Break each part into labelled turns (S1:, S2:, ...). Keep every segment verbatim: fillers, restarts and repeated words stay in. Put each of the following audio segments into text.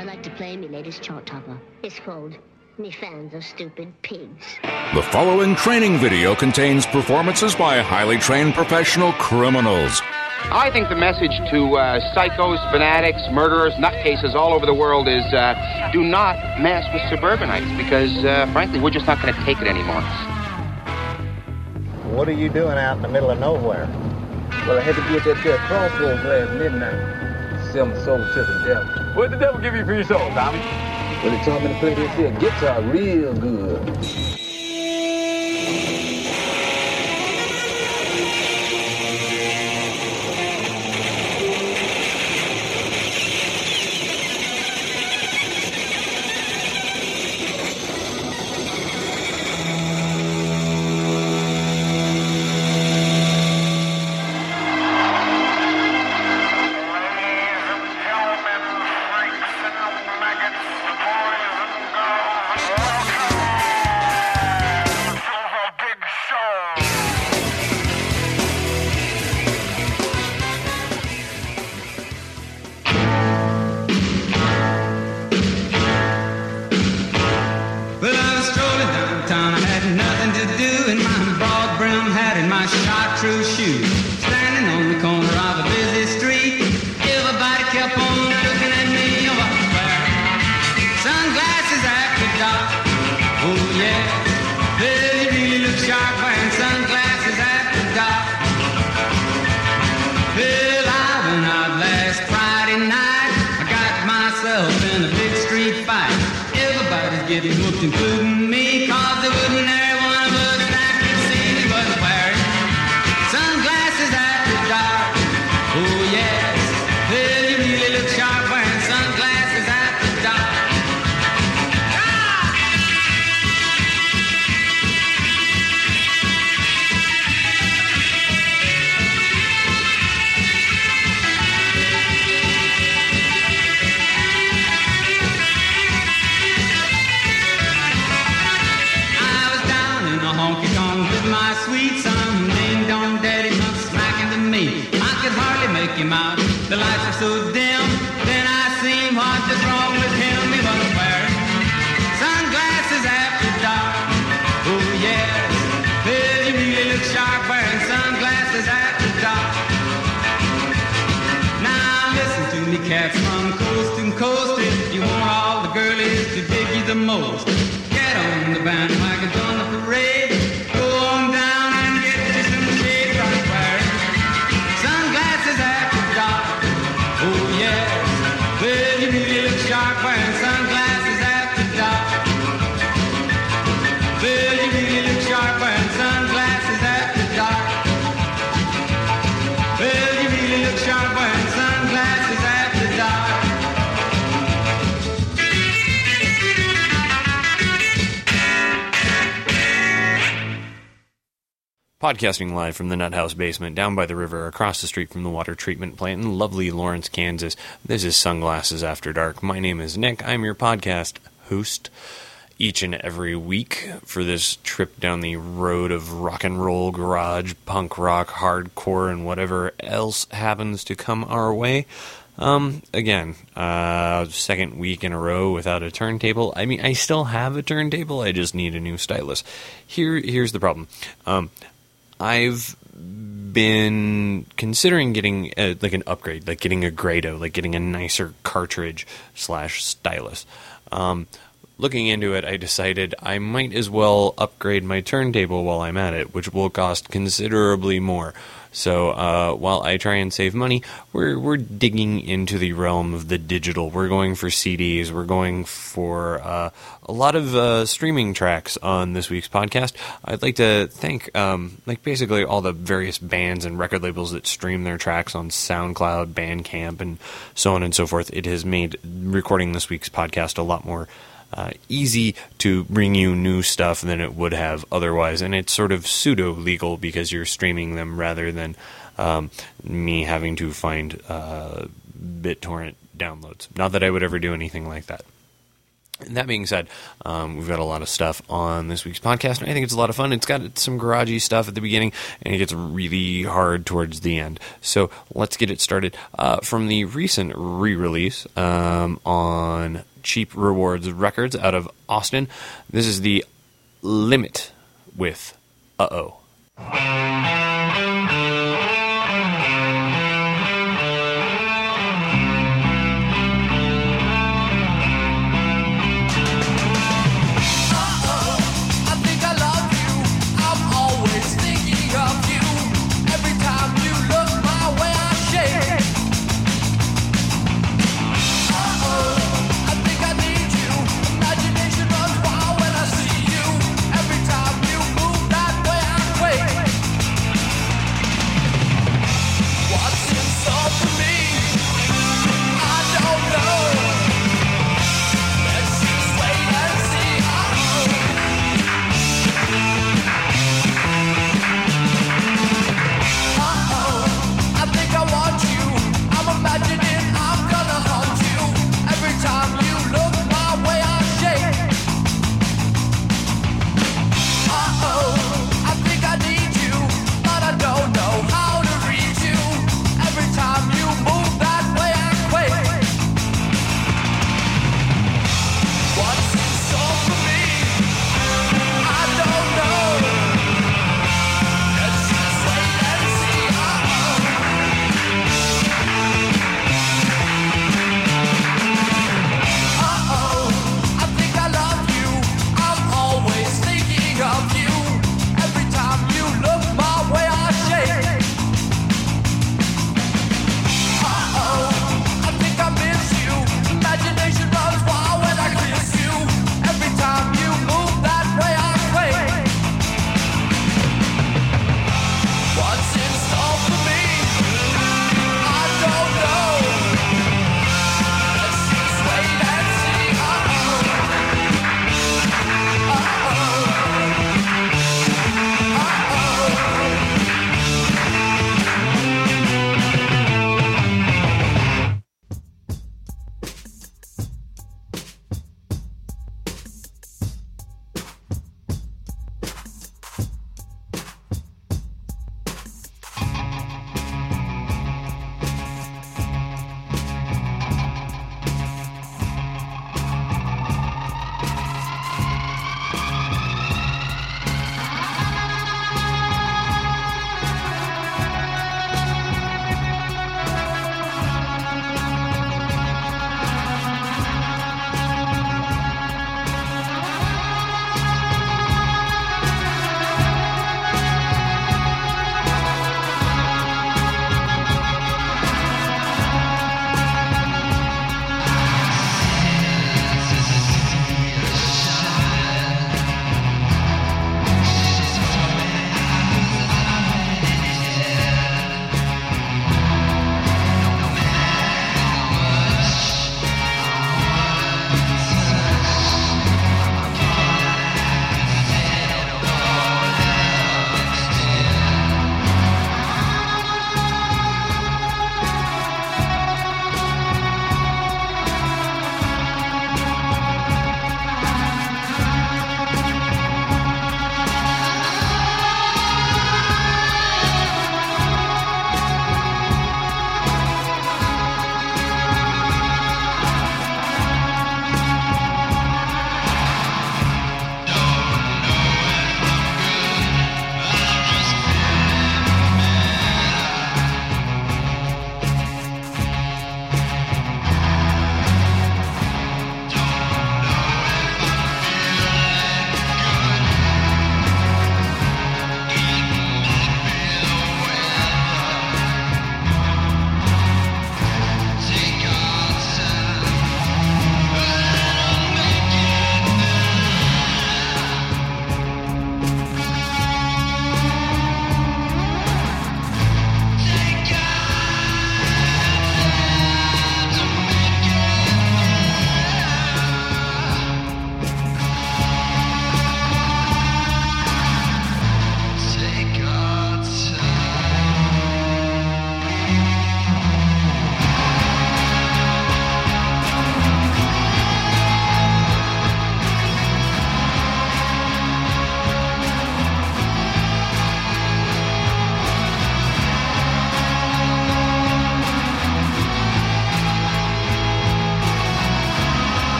S1: I'd like to play me latest chart topper. It's called Me Fans Are Stupid Pigs.
S2: The following training video contains performances by highly trained professional criminals.
S3: I think the message to uh, psychos, fanatics, murderers, nutcases all over the world is uh, do not mess with suburbanites because, uh, frankly, we're just not going to take it anymore.
S4: What are you doing out in the middle of nowhere?
S5: Well, I had to be at that there crossroads last midnight. Sell my soul to the devil.
S6: What did the devil give you for your soul, Tommy?
S5: Well, he taught me to play this here guitar real good.
S7: Getting hooked, including me, cause there wouldn't every one of us that could see me was wearing sunglasses after dark. Oh yes, well you really look sharp wearing sunglasses after dark. My sweet son, ding dong daddy come smacking to me. I could hardly make him out, the lights were so dim. Then I seen what was wrong with him. He was wearing sunglasses after dark. Oh yes, well you really look sharp wearing sunglasses after dark. Now listen to me cats from coast to coast. If you want all the girlies to dig you the most, get on the bandwagon, join the parade. Wearing sunglasses after dark. Well, you really look sharp wearing sunglasses after dark. Well, you really look sharp wearing sunglasses after dark.
S8: Podcasting live from the Nut House basement down by the river across the street from the water treatment plant in lovely Lawrence, Kansas. This is Sunglasses After Dark. My name is Nick. I'm your podcast host each and every week for this trip down the road of rock and roll, garage, punk rock, hardcore, and whatever else happens to come our way. Um, again, uh, second week in a row without a turntable. I mean, I still have a turntable. I just need a new stylus. Here, here's the problem. Um, I've been considering getting a, like an upgrade, like getting a Grado, like getting a nicer cartridge slash stylus. Um, looking into it, I decided I might as well upgrade my turntable while I'm at it, which will cost considerably more. So uh, while I try and save money, we're we're digging into the realm of the digital. We're going for C Ds. We're going for uh, a lot of uh, streaming tracks on this week's podcast. I'd like to thank um, like basically all the various bands and record labels that stream their tracks on SoundCloud, Bandcamp, and so on and so forth. It has made recording this week's podcast a lot more Uh, easy to bring you new stuff than it would have otherwise, and it's sort of pseudo-legal because you're streaming them rather than um, me having to find uh, BitTorrent downloads. Not that I would ever do anything like that. And that being said, um, we've got a lot of stuff on this week's podcast, and I think it's a lot of fun. It's got some garagey stuff at the beginning, and it gets really hard towards the end. So let's get it started. Uh, from the recent re-release um, on on Cheap Rewards Records out of Austin. This is The Limit with Uh-Oh.
S6: Imagination runs wild when I see you. Every time you move that way, I quake.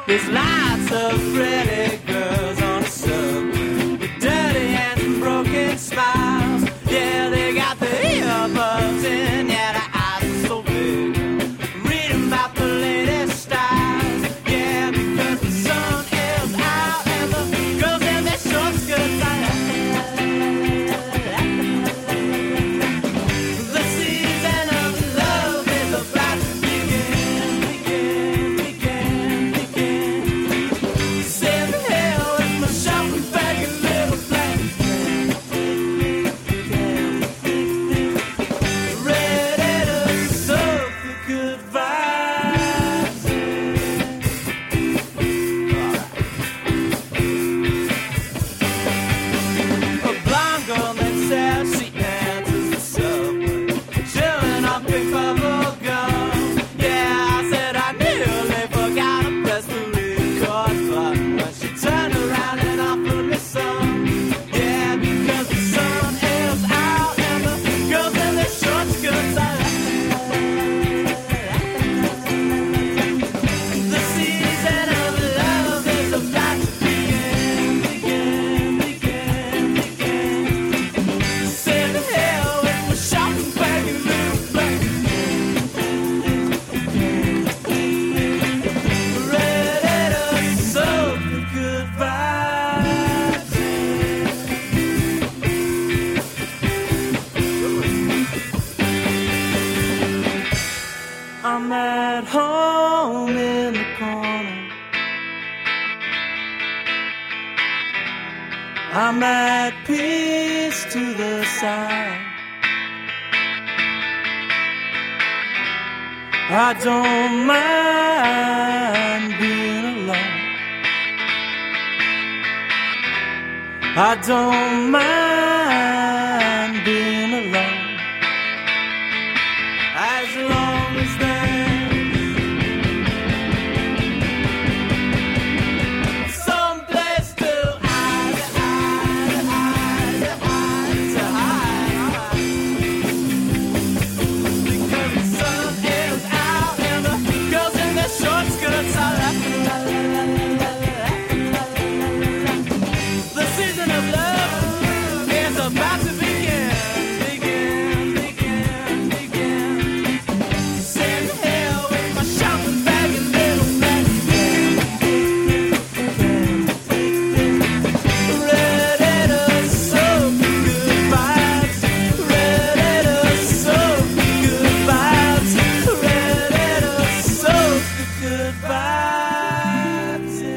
S6: There's lots of pretty girls on the subway with dirty hands and broken smiles. Yeah, they got the earbuds in, yeah, the eyes are so big. Reading about the latest styles. Yeah, because the sun is out and the girls in their short skirts are the season of love is about to begin, begin, begin, begin. Sitting here with my shopping bag and little black ready to soak the good vibes in. A blonde girl that sells sheet pans is the subway, chilling on big bubble gum. Yeah, I said I nearly forgot to press the record button when she turned around and offered me some. Yeah, because the sun is out and the girls in their short skirts are the season of love is about to begin, begin, begin, begin. Sitting here with my shopping bag and little black ready to soak the good vibes in. I'm at home in the corner. I'm at peace to the side. I don't mind being alone. I don't mind being alone. As long as there's someplace to hide, hide, hide, hide, to hide. Because the sun is out and the girls in their short skirts are laughing. The season of love is about to begin, begin, begin, begin. Sitting here with my shopping bag and little black ready to soak the good vibes, ready to soak the good vibes, ready to soak the good vibes in.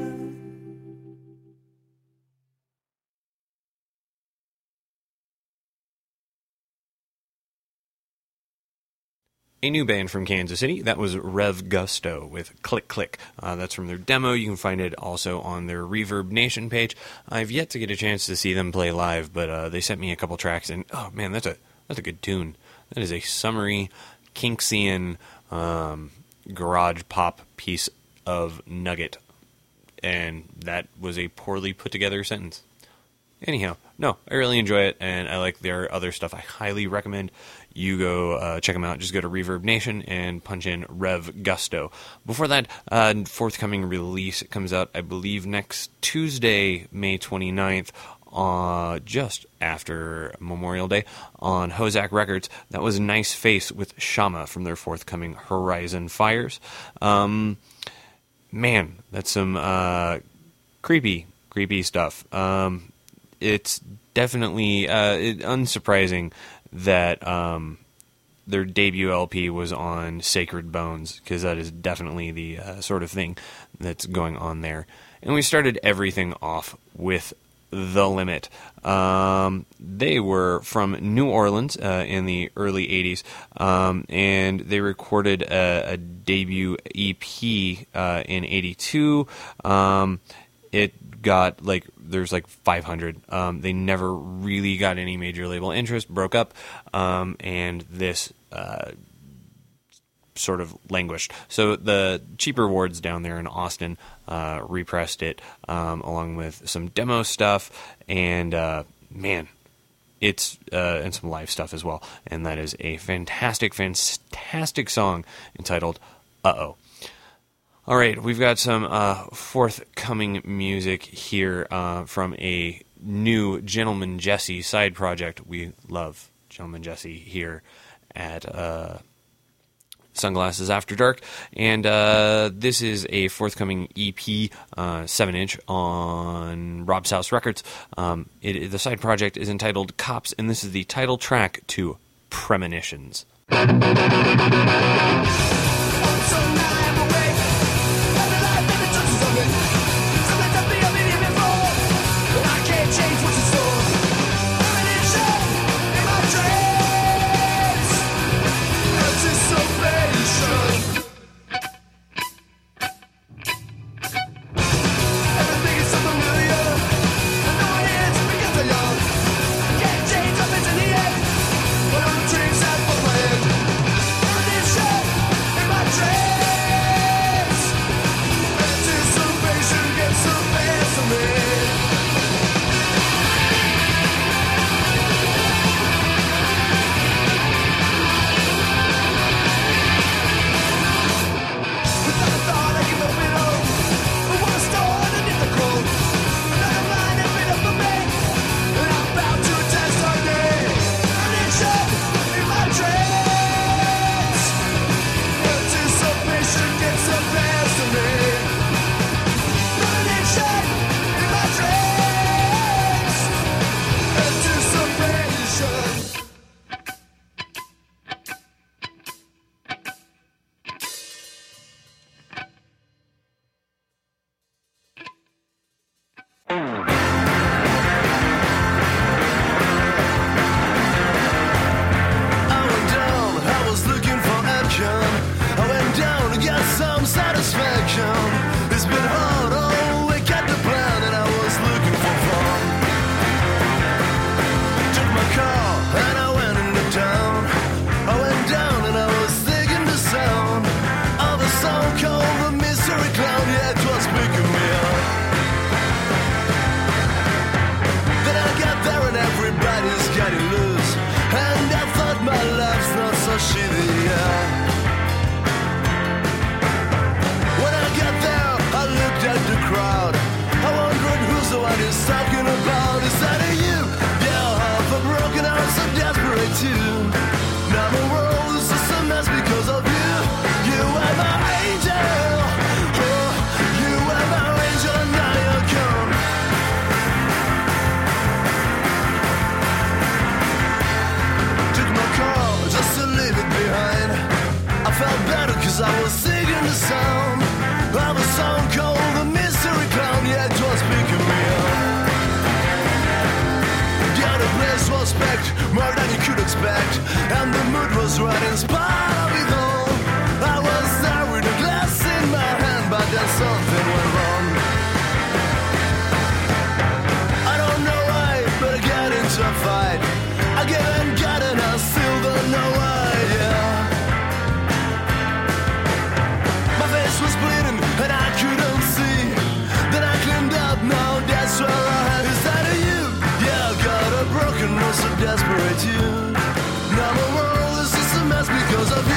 S8: A new band from Kansas City, that was Rev Gusto with Click Click. Uh, that's from their demo. You can find it also on their Reverb Nation page. I've yet to get a chance to see them play live, but uh, they sent me a couple tracks, and oh man, that's a that's a good tune. That is a summery, Kinksian um, garage pop piece of nugget, and that was a poorly put together sentence. Anyhow, no, I really enjoy it, and I like their other stuff. I highly recommend you go uh, check them out. Just go to Reverb Nation and punch in Rev Gusto. Before that, uh, forthcoming release comes out, I believe, next Tuesday, May twenty-ninth, uh, just after Memorial Day, on Hozak Records. That was Nice Face with Shama from their forthcoming Horizon Fires. Um, man, that's some uh, creepy, creepy stuff. Um, it's definitely uh, it, unsurprising that um, their debut L P was on Sacred Bones, because that is definitely the uh, sort of thing that's going on there. And we started everything off with The Limit. Um, they were from New Orleans uh, in the early eighties, um, and they recorded a, a debut E P uh, in eighty-two. Um, it got like there's like five hundred. Um, they never really got any major label interest, broke up, um, and this uh, sort of languished. So the cheaper wards down there in Austin uh, repressed it um, along with some demo stuff, and uh, man, it's uh, and some live stuff as well. And that is a fantastic, fantastic song entitled "Uh-Oh." All right, we've got some uh, forthcoming music here uh, from a new Gentleman Jesse side project. We love Gentleman Jesse here at uh, Sunglasses After Dark, and uh, this is a forthcoming E P, uh, seven inch on Rob's House Records. Um, it, the side project is entitled Cops, and this is the title track to Premonitions.
S9: Desperate you. Now the world is just a mess because of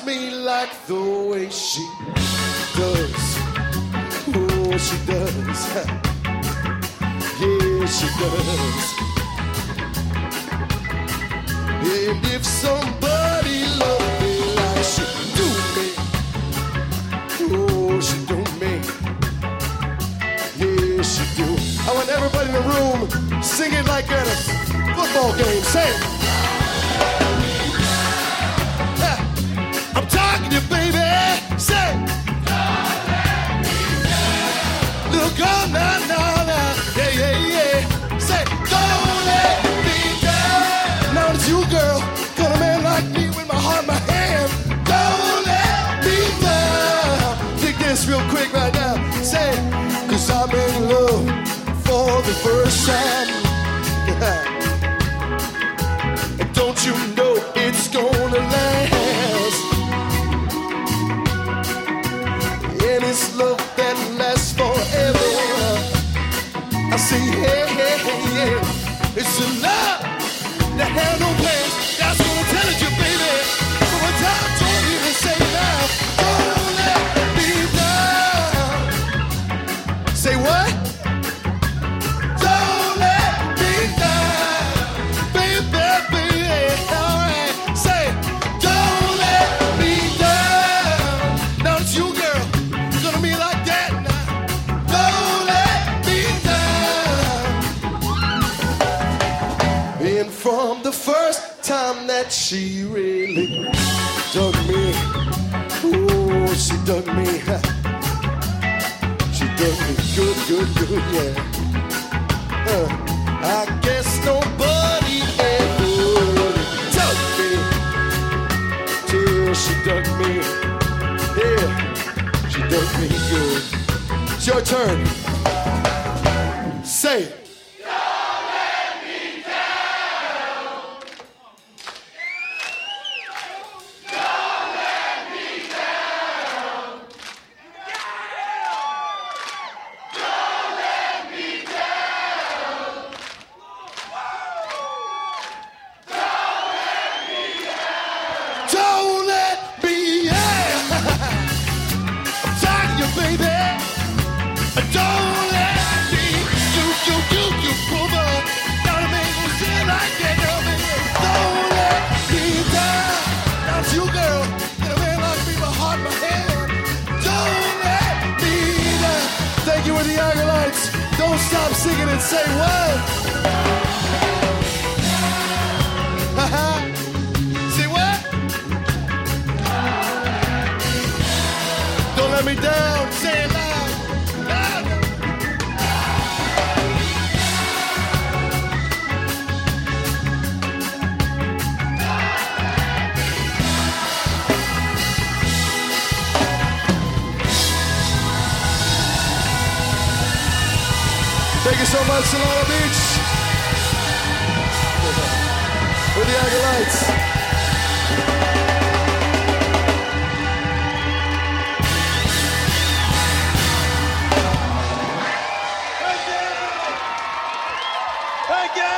S9: me like the way she does. Oh, she does. Yeah, she does. And if somebody loved me like she do me, oh, she do me. Yeah, she do. I want everybody in the room singing like at a football game. Say it. Yeah. I'm talking to you, baby. Say it. Little girl, nah, nah, nah. Yeah, yeah, yeah. Say, don't let me down. Now it's you, girl. Got a man like me with my heart in my hand. Don't let me down. Dig this real quick right now. Say, cause I'm in love for the first time. And don't you know it's gonna last? And it's love that lasts forever. I say, hey, hey, hey, yeah. It's a love that has no plans. That's what I'm telling you, baby. So one time, told you to say now, don't let me down. Say what? Don't let me down, baby, baby. All right, say, don't let me down. Now it's you, girl. It's gonna be like that now. Don't let me down. And from the first time that she really dug me, oh, she dug me. She dug me good, good, good, yeah. Uh, I guess nobody ever dug me till she dug me. Yeah, she dug me good. It's your turn. Say it. Don't let me, yeah. I'm talking to you, baby. Don't let me, you, you, you, you, over. Don't make me feel like that, girl, baby. Don't let me down. Now it's you, girl. Get a man like me, my heart, my hand. Don't let me down. Thank you with the Aggrolites. Don't stop singing and say what? Say what? Don't let me down. Say it loud. Loud. Thank you so much, Solana Beach. With the Aggrolites.
S6: Thank you!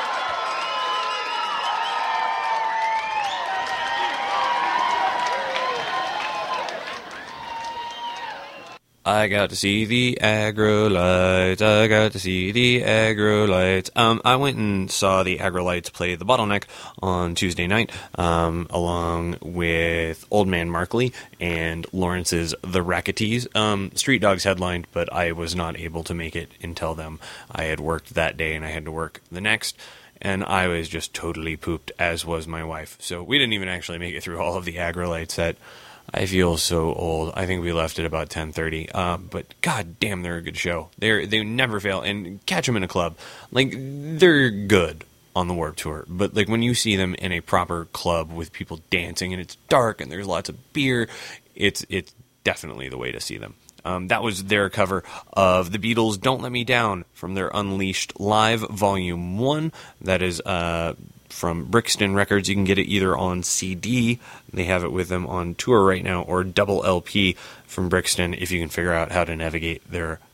S8: I got to see the Aggrolites. I got to see the Aggrolites. Um, I went and saw the Aggrolites play The Bottleneck on Tuesday night, um, along with Old Man Markley and Lawrence's The Racketees. Um, Street Dogs headlined, but I was not able to make it until them. I had worked that day and I had to work the next, and I was just totally pooped, as was my wife. So we didn't even actually make it through all of the Aggrolites set. I feel so old. I think we left at about ten thirty. Uh, but god damn, they're a good show. They they never fail. And catch them in a club. Like, they're good on the Warped Tour. But like when you see them in a proper club with people dancing and it's dark and there's lots of beer, it's it's definitely the way to see them. Um, that was their cover of the Beatles' Don't Let Me Down from their Unleashed Live Volume one. That is uh, from Brixton Records. You can get it either on C D, they have it with them on tour right now, or double L P from Brixton if you can figure out how to navigate their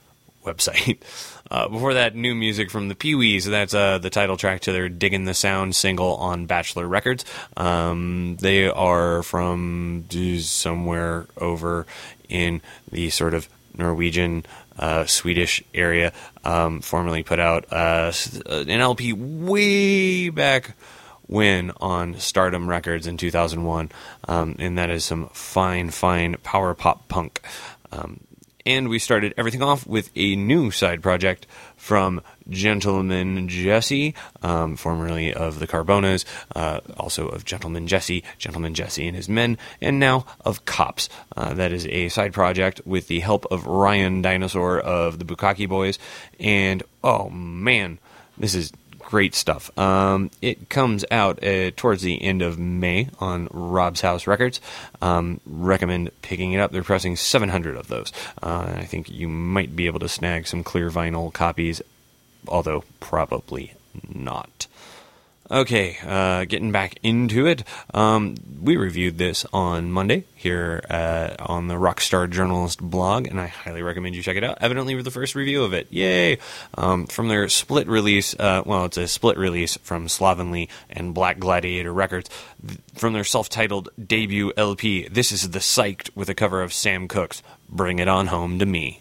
S8: website. Uh, before that, new music from the Pee-wees. That's uh, the title track to their Diggin' the Sound single on Bachelor Records. Um, they are from uh, somewhere over in the sort of Norwegian, uh, Swedish area. Um, formerly put out uh, an L P way back when on Stardom Records in two thousand one. Um, and that is some fine, fine power pop punk. Um, And we started everything off with a new side project from Gentleman Jesse, um, formerly of the Carbonas, uh, also of Gentleman Jesse, Gentleman Jesse and his men, and now of Cops. Uh, that is a side project with the help of Ryan Dinosaur of the Bukkake Boys. And, oh man, this is great stuff. Um, it comes out uh, towards the end of May on Rob's House Records. Um, recommend picking it up. They're pressing seven hundred of those. Uh, and I think you might be able to snag some clear vinyl copies, although probably not. Okay, uh, getting back into it. Um, we reviewed this on Monday here uh, on the Rockstar Journalist blog, and I highly recommend you check it out. Evidently, we're the first review of it. Yay! Um, from their split release, uh, well, it's a split release from Slovenly and Black Gladiator Records. From their self-titled debut L P, this is The Psyched with a cover of Sam Cooke's Bring It On Home to Me.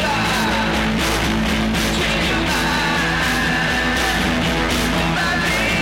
S6: Bye.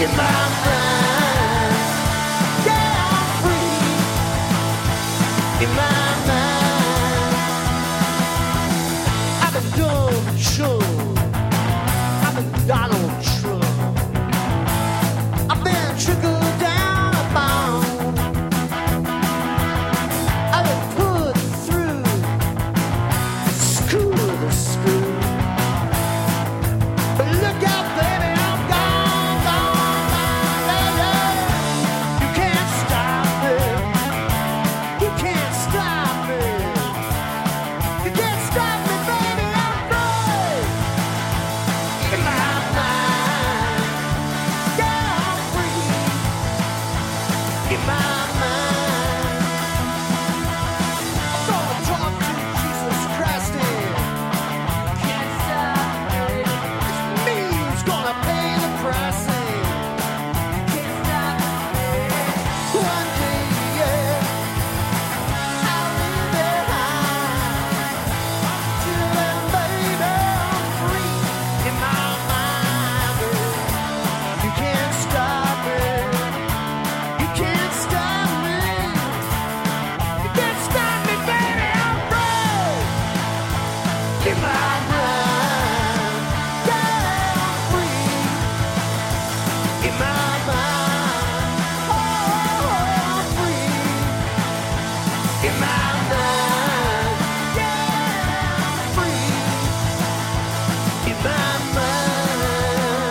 S6: in my mind. Yeah, I'm free in my mind. I've been Donald Trump. I've been Donald Trump. I've been trickled down upon. I've been put through school to school. But look out, baby, I'm gone, gone, gone, baby. You can't stop me. You can't stop me. You can't stop me, baby, I'm free. In my mind. Yeah, I'm free. In my mind. I'm gonna talk to Jesus Christ and can't stop me. It's me who's gonna pay the price and can't stop me. One day, yeah, I'll leave behind. Till then, baby, I'm free in my mind. You can't stop me. You can't stop me. You can't stop me, baby, I'm free in my mind. Yeah, I'm free in my mind. Oh, I'm free in my mind. Yeah, I'm free in my mind.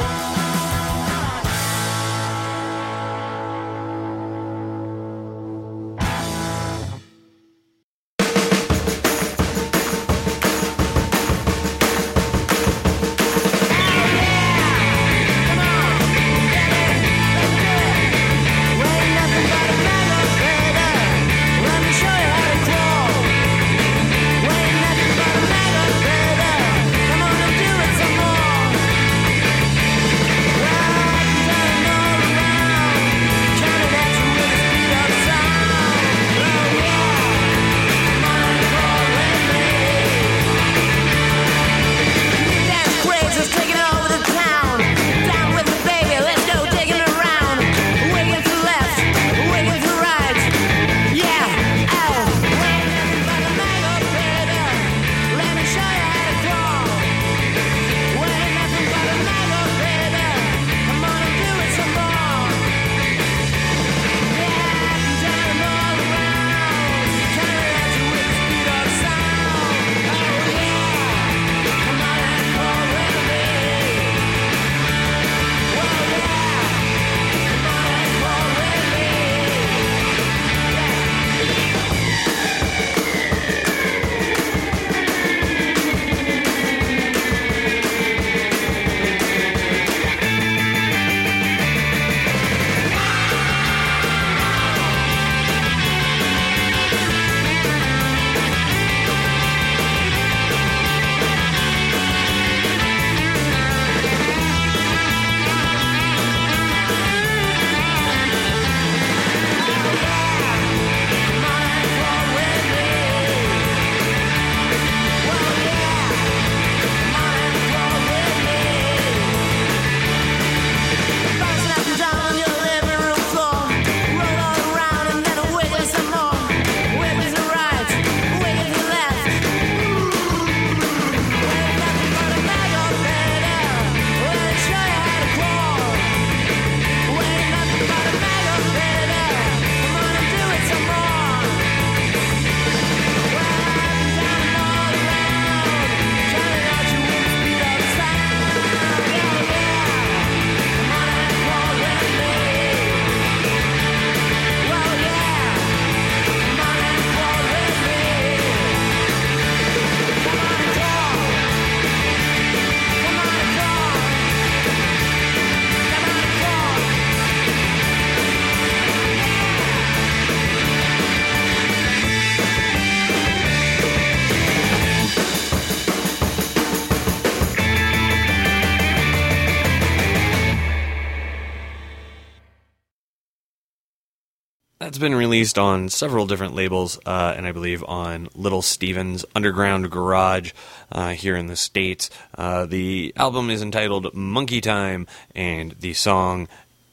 S8: That's been released on several different labels, uh, and I believe on Little Steven's Underground Garage uh, here in the States. Uh, the album is entitled Monkey Time, and the song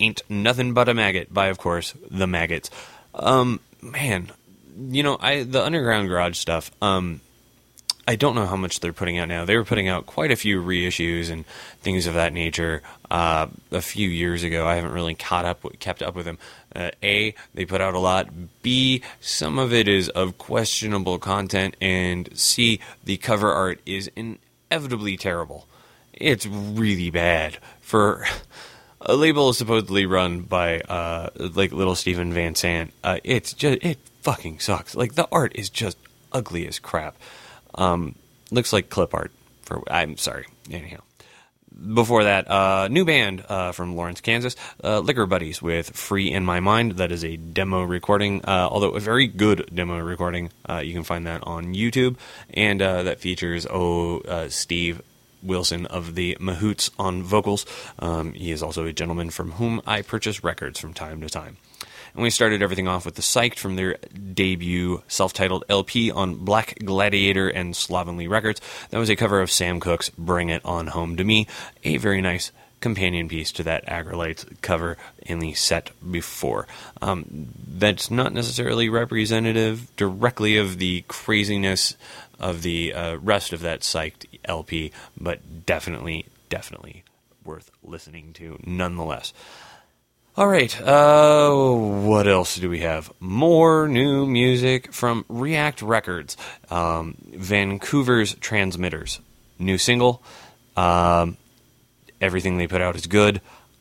S8: Ain't Nothing But a Maggot by, of course, The Maggots. Um, man, you know, I the Underground Garage stuff, um, I don't know how much they're putting out now. They were putting out quite a few reissues and things of that nature uh, a few years ago. I haven't really caught up, with, kept up with them. Uh, A, they put out a lot. B, some of it is of questionable content. And C, the cover art is inevitably terrible. It's really bad for a label supposedly run by uh, like Little Steven Van Sant. Uh, it's just it fucking sucks. Like the art is just ugly as crap. Um, looks like clip art. For I'm sorry. Anyhow, before that, uh, new band uh, from Lawrence, Kansas, uh, Liquor Buddies with "Free in My Mind." That is a demo recording, uh, although a very good demo recording. Uh, you can find that on YouTube, and uh, that features oh uh, Steve Wilson of the Mahoots on vocals. Um, he is also a gentleman from whom I purchase records from time to time. And we started everything off with The Psyched from their debut self-titled L P on Black Gladiator and Slovenly Records. That was a cover of Sam Cooke's Bring It On Home to Me, a very nice companion piece to that Agrolites cover in the set before. Um, that's not necessarily representative directly of the craziness of the uh, rest of that Psyched L P, but definitely, definitely worth listening to nonetheless. All right, uh, what else do we have? More new music from React Records, um, Vancouver's Transmitters. New single. Um, everything they put out is good.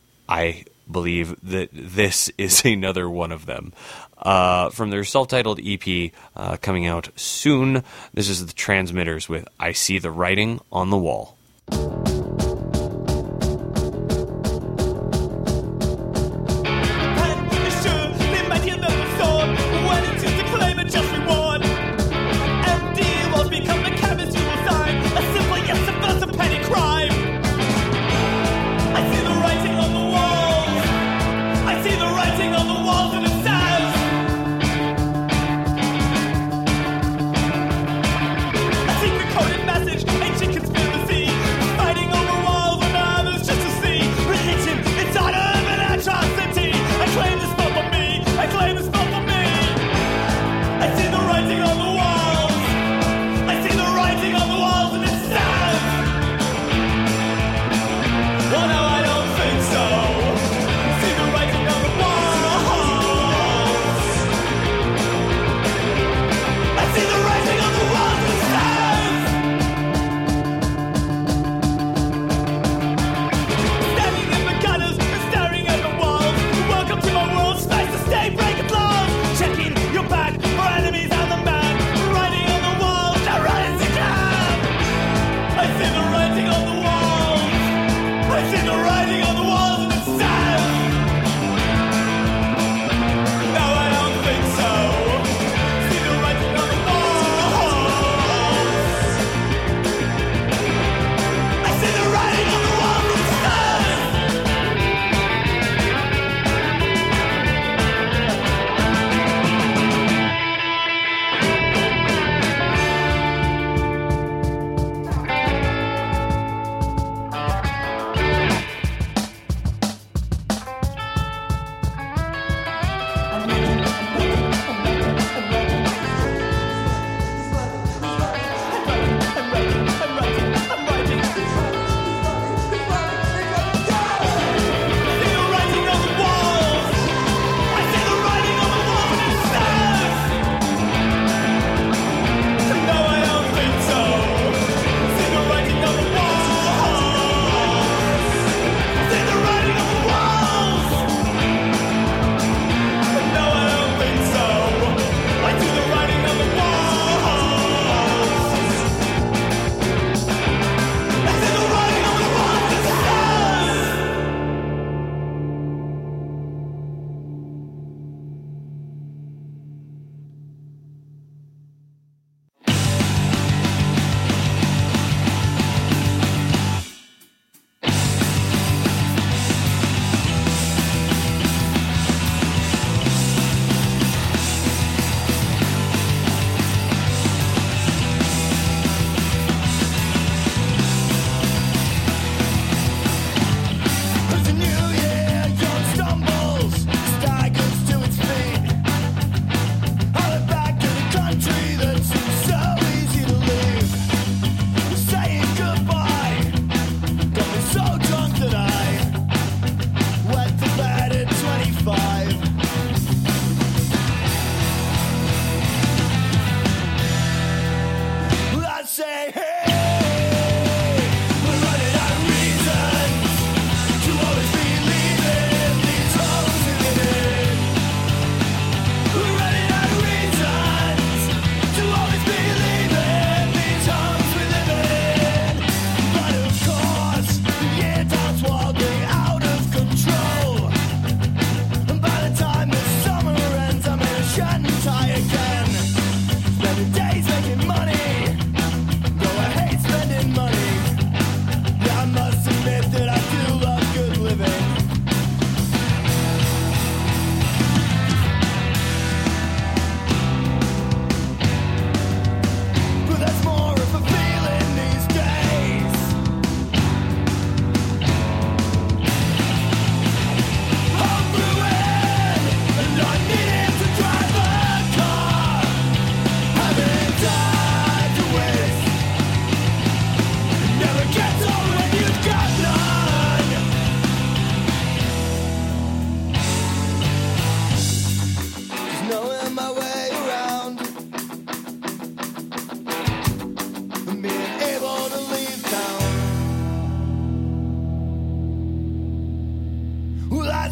S8: I believe that this is another one of them. Uh, from their self-titled E P uh, coming out soon, this is the Transmitters with I See the Writing on the Wall.
S6: Message, ancient conspiracy.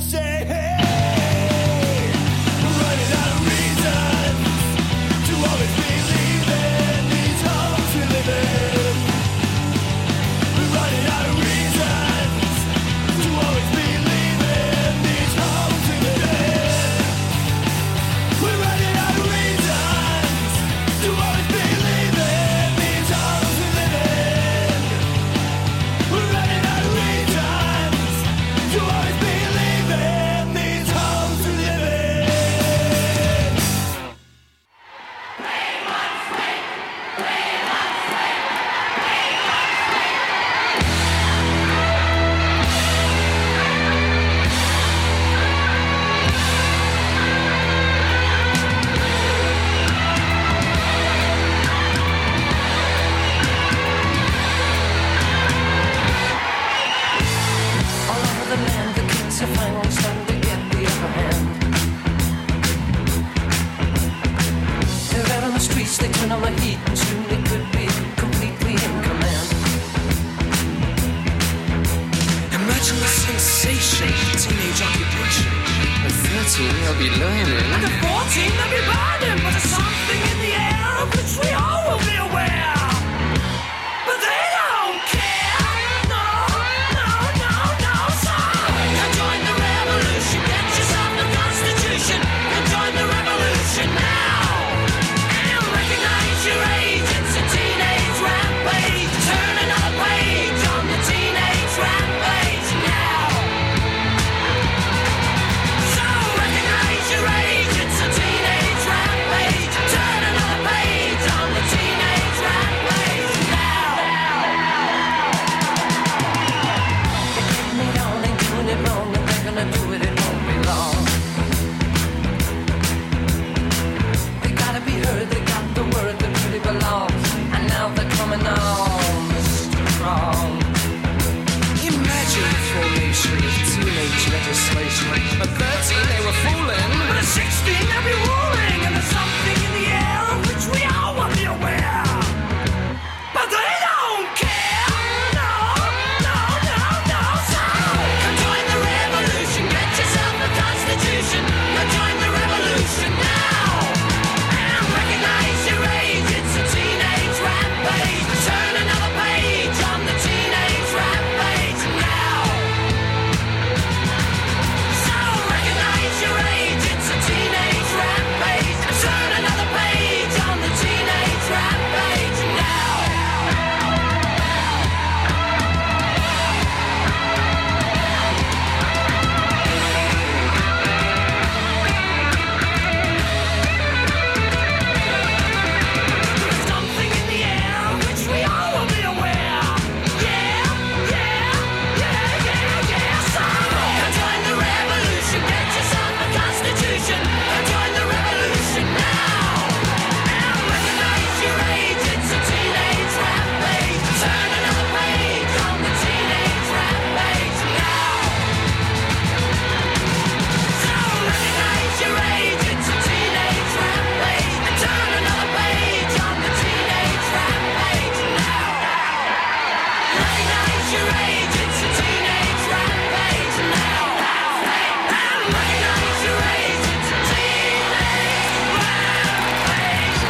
S9: say, hey, we're running out of reasons to always believe in these homes we live in. We're running out of reasons to always believe in these homes we live in. We're running out of reasons to always believe in these homes we live in. We're running out of reasons to always believe in these homes we live in.
S10: All over the land, the kids are finally starting to get the upper hand. They're out on the streets, they turn on the heat, and soon they could be completely in command.
S11: Imagine the sensation, teenage occupation. At thirteen, they'll be learning.
S10: And at fourteen, they'll be burning, but there's something in the air of which we all will be aware. But they don't care. No, no, no, no, son. Come join the revolution. Get yourself a constitution. Come join the revolution now. And recognize your age. It's a teenage rampage. Turn another page on the teenage rampage now. So recognize your age. It's a teenage rampage. Turn another page on the teenage rampage now. They me down, ain't doing it wrong, and they're gonna do it, it won't be long. They gotta be heard, they got the word that really belongs, and now they're coming on, strong.
S11: Imagine the formation of teenage legislation. At thirteen, they were fooling.
S10: But at sixteen, they'll be ruling, and there's something in the air of which we all will be aware. But they don't care. No, no, no, no, son. Come join the revolution. Get yourself a constitution. Come join the revolution now. And recognize your age. It's a teenage rampage. Turn another page on the teenage rampage now. So recognize your age. It's a teenage rampage. Turn another page on the teenage rampage now. Something in the air of which we all will be aware. Yeah, yeah, yeah, yeah, yeah, son. Come join the revolution. Get yourself a constitution. Come join the revolution now. And recognize your age. It's a teenage rampage. Turn another page on the teenage rampage now. So recognize your age. It's a teenage rampage. Turn another page on the teenage rampage now. Recognize your age. It's a teenage rampage now. And recognize your age. It's a teenage rampage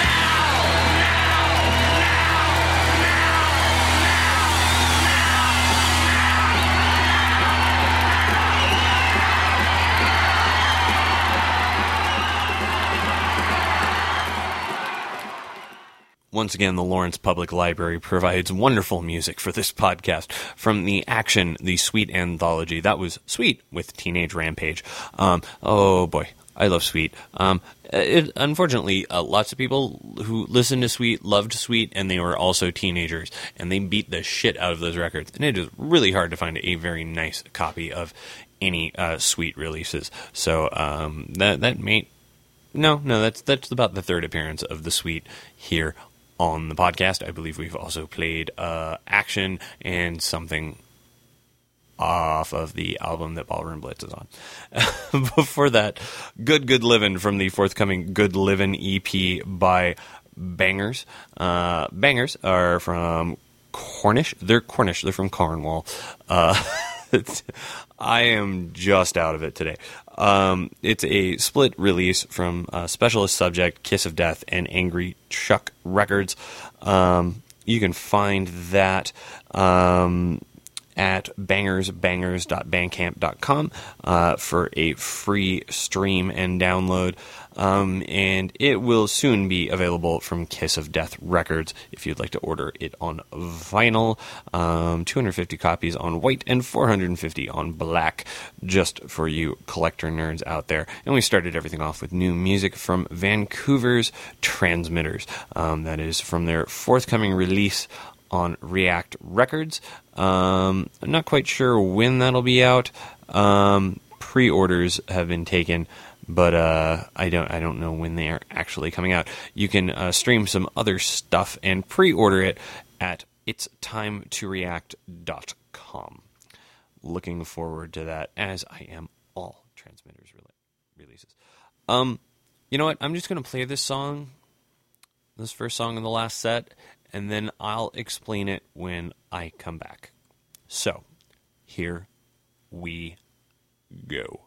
S8: Once again, the Lawrence Public Library provides wonderful music for this podcast. From the Action, the Sweet Anthology, that was Sweet with Teenage Rampage. Um, oh boy, I love Sweet. Um, it, unfortunately, uh, lots of people who listened to Sweet loved Sweet, and they were also teenagers, and they beat the shit out of those records. And it is really hard to find a very nice copy of any uh, Sweet releases. So um, that that may no no that's that's about the third appearance of the Sweet here on the podcast. I believe we've also played uh, Action and something off of the album that Ballroom Blitz is on. Before that, Good Good Livin' from the forthcoming Good Livin' E P by Bangers. Uh, Bangers are from Cornish. They're Cornish. They're from Cornwall. Uh, I am just out of it today. Um, it's a split release from uh, Specialist Subject, Kiss of Death, and Angry Chuck Records. Um, you can find that um, at bangers bangers dot bandcamp dot com uh, for a free stream and download. Um, and it will soon be available from Kiss of Death Records if you'd like to order it on vinyl. Um, two hundred fifty copies on white and four hundred fifty on black, just for you collector nerds out there. And we started everything off with new music from Vancouver's Transmitters. Um, that is from their forthcoming release on React Records. Um, I'm not quite sure when that'll be out. Um, pre-orders have been taken, but uh, I don't I don't know when they are actually coming out. You can uh, stream some other stuff and pre-order it at its time to react dot com. Looking forward to that, as I am all Transmitters releases. Um, you know what? I'm just going to play this song, this first song in the last set, and then I'll explain it when I come back. So, here we go.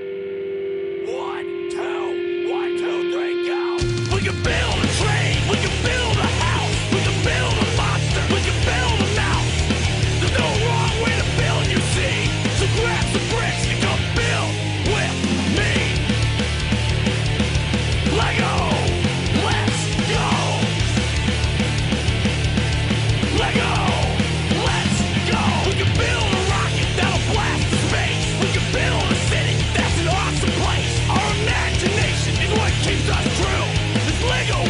S10: One, two, one, two, three, go. We can build a train, we can build a house, we can build a monster, we can build a mouse. There's no wrong way to build, you see. So grab some bricks and come build with me. Lego, let's go. Lego, let's go. We can build a rocket that'll blast to space. We can build a city that's an awesome place. Our imagination is what keeps us true. This Lego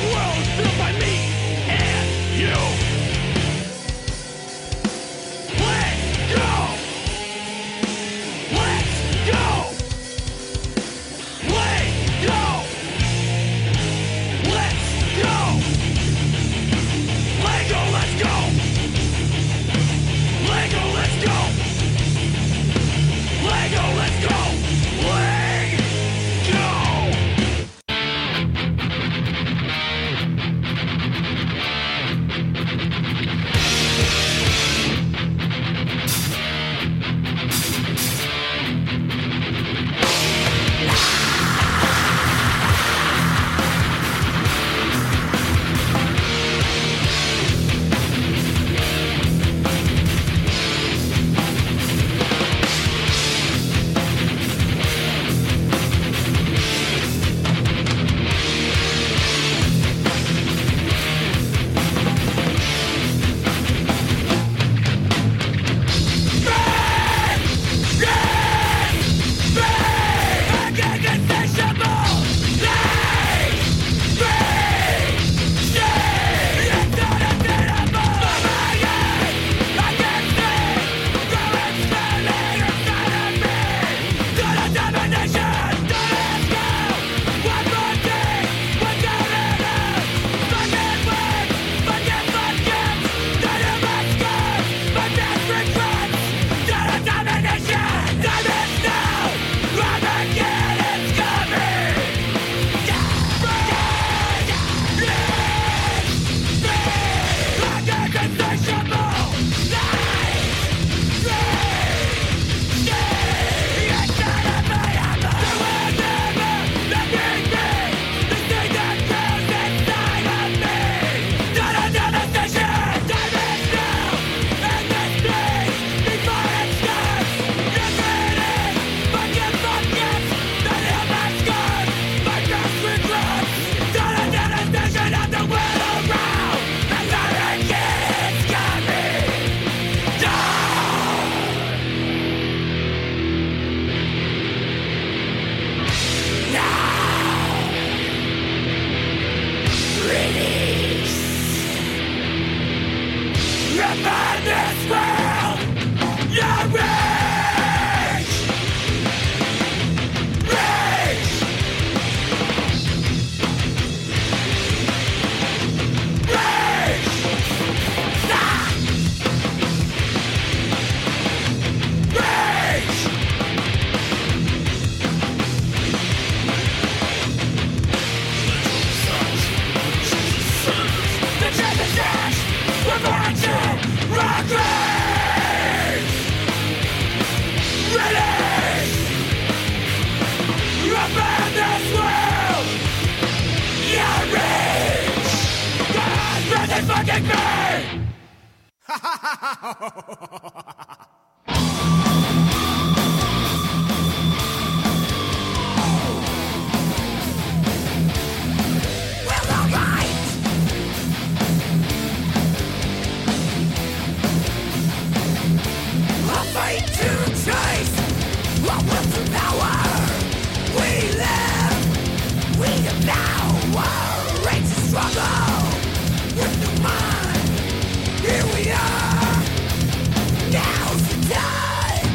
S10: Fight to chase what will to power. We live, we devour. Rage to struggle with the mind. Here we are, now's the time.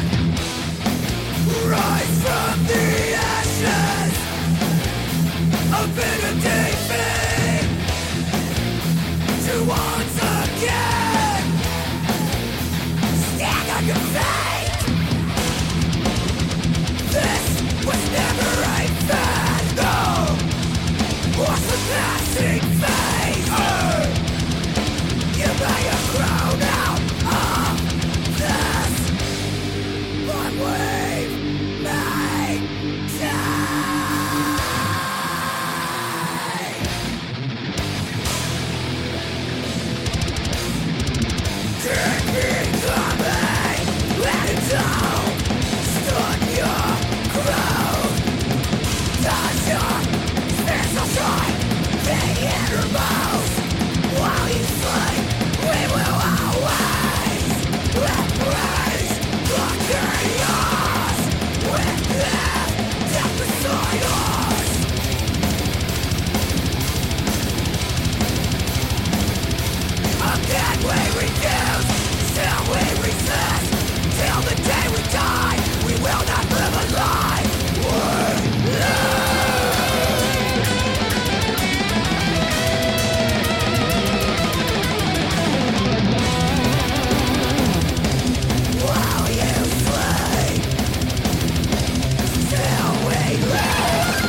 S10: Rise from the ashes of bitter defeat to once again stand on your feet. This was never a fad, no, or some passing phase. Uh, you may have grown out of this, but we may die. Take me coming, let it down. Stun your crowd. Touch your spiritual side, the innermost. While you sleep, we will always embrace the chaos. With death, death beside us. Again we refuse, still we resist. Till the day we die, we will not live a lie. We live. While you sleep, still we live.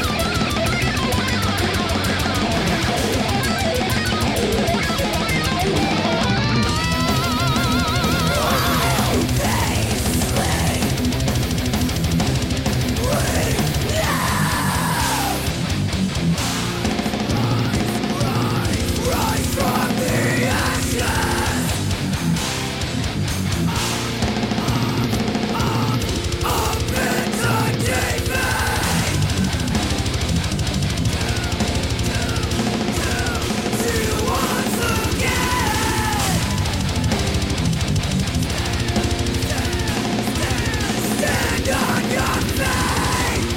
S10: While they sleep, we live. Rise from the ashes of bitter defeat to once again stand on your feet.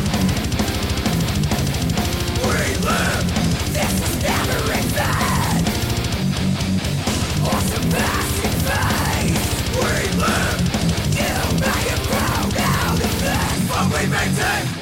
S10: We live. This is never a fad or some passing phase. We live. You may have grown out of this, but we maintain.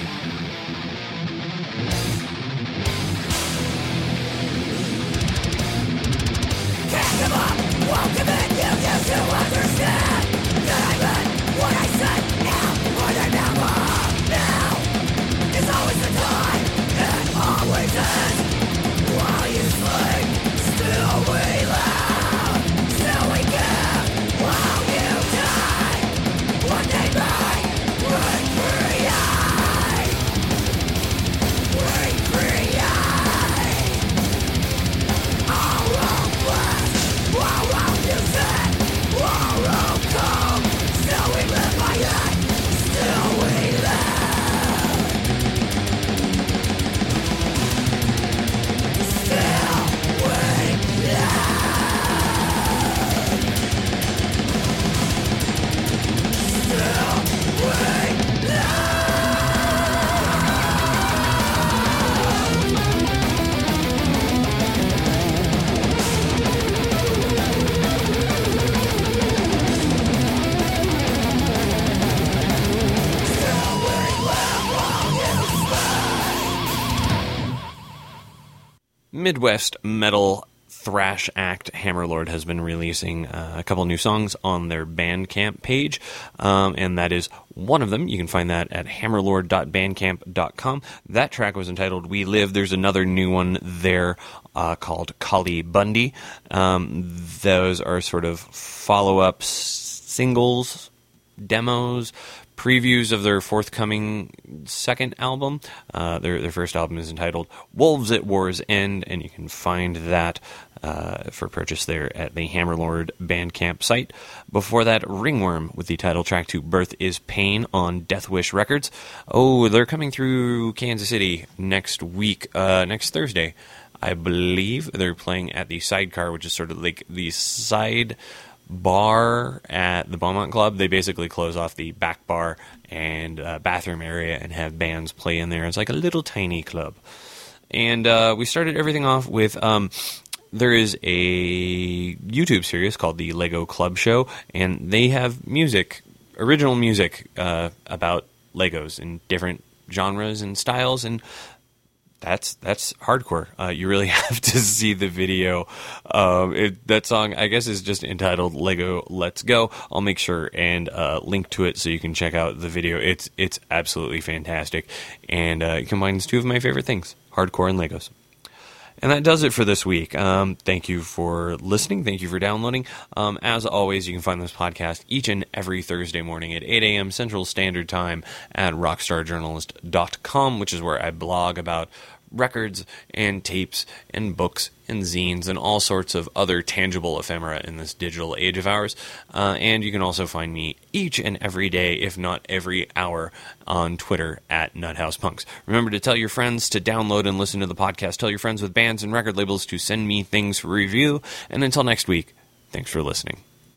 S10: Can't give up, won't give in. You used to understand that I meant what I said. Now, more than ever, now is always the time. It always is. While you sleep, still we live. Still we give. While you die, one day may we create. We create our own flesh, our own music, our own code. Still we live by it. Still we live. Still we live. Still we live. Still we live while you sleep.
S8: Midwest metal thrash act Hammerlord has been releasing uh, a couple new songs on their Bandcamp page, um, and that is one of them. You can find that at hammerlord dot bandcamp dot com. That track was entitled We Live. There's another new one there uh, called Kali Bundy. Um, those are sort of follow-up s- singles demos, previews of their forthcoming second album. Uh, their their first album is entitled Wolves at War's End, and you can find that uh, for purchase there at the Hammerlord Bandcamp site. Before that, Ringworm with the title track to Birth is Pain on Death Wish Records. Oh, they're coming through Kansas City next week, uh, next Thursday. I believe they're playing at the Sidecar, which is sort of like the side bar at the Beaumont Club. They basically close off the back bar and uh, bathroom area and have bands play in there. It's like a little tiny club. And uh, we started everything off with... Um, there is a YouTube series called the Lego Club Show, and they have music, original music uh, about Legos in different genres and styles, and That's that's hardcore. Uh, you really have to see the video. Um, it, that song, I guess, is just entitled "Lego Let's Go." I'll make sure and uh, link to it so you can check out the video. It's it's absolutely fantastic, and uh, it combines two of my favorite things: hardcore and Legos. And that does it for this week. Um, thank you for listening. Thank you for downloading. Um, as always, you can find this podcast each and every Thursday morning at eight a.m. Central Standard Time at rockstar journalist dot com, which is where I blog about records and tapes and books and zines and all sorts of other tangible ephemera in this digital age of ours. Uh, and you can also find me each and every day, if not every hour, on Twitter at NutHousePunks. Remember to tell your friends to download and listen to the podcast. Tell your friends with bands and record labels to send me things for review. And until next week, thanks for listening.